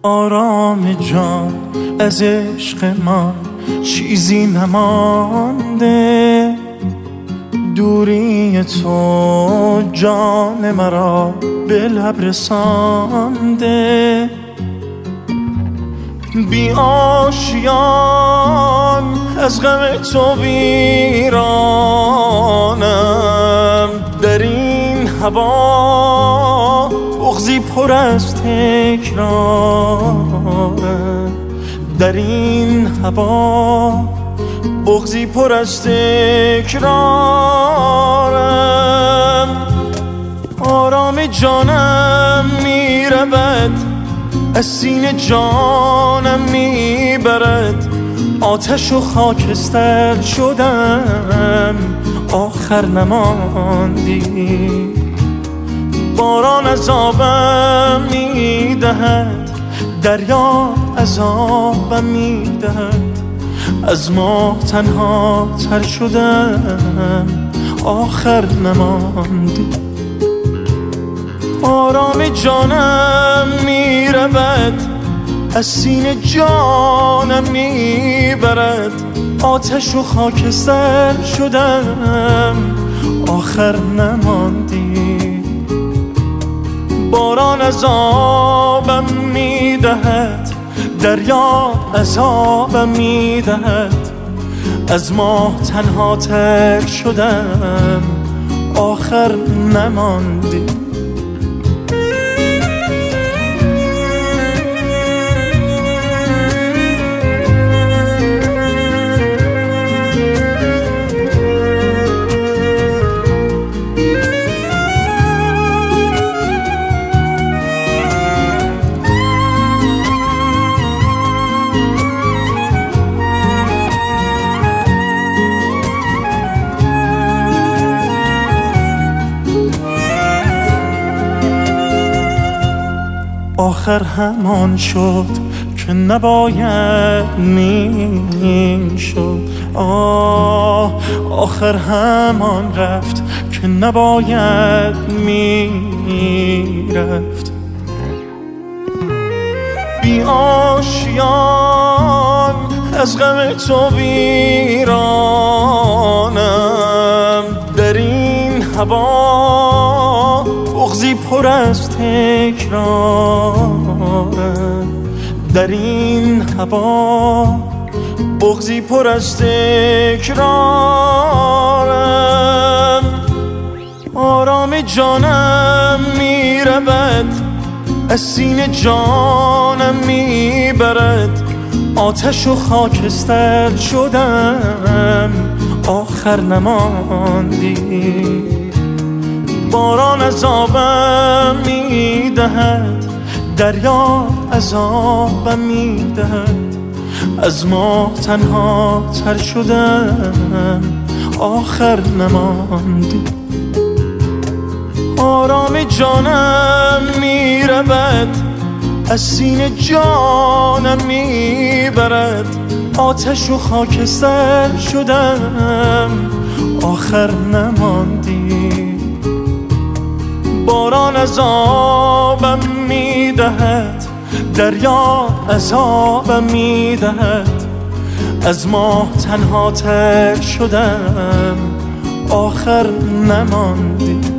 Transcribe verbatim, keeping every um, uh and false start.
آرام جان از عشق من چیزی نمانده، دوری تو جان مرا به لب رسانده. بی آشیان از غم تو ویرانم، در این هوا بغضی پر از تکرارم، در این هوا بغضی پر از تکرارم. آرام جانم میرود از سینه جانم میبرد، آتش و خاکستر شدم آخر نماندی. باران عذابم میدهد، دریا عذابم میدهد، از ما تنها تر شدم آخر نماندی. آرام جانم میرود از سینه جانم میبرد، آتش و خاکستر شدم آخر نماندی. باران عذابم میدهد، دریا عذابم میدهد، از ما تنها تر شدم آخر نماندی. آخر همان شد که نباید میشد، آه آخر همان رفت که نباید میرفت. بی آشیان از غم تو ویرانم، در این هوا بغضی پر از تکرارم، در این هوا بغضی پر از تکرارم. آرام جانم میرود از سینه جانم میبرد، آتش و خاکستر شدم آخر نماندی. باران عذابم میدهد، دریا عذابم میدهد، از ما تنها تر شدم آخر نماندی. آرام جانم میرود از سینه جانم میبرد، آتش و خاکستر شدم آخر نماندی. باران عذابم میدهد، دریا عذابم میدهد، از ما تنها تر شدم آخر نماندی.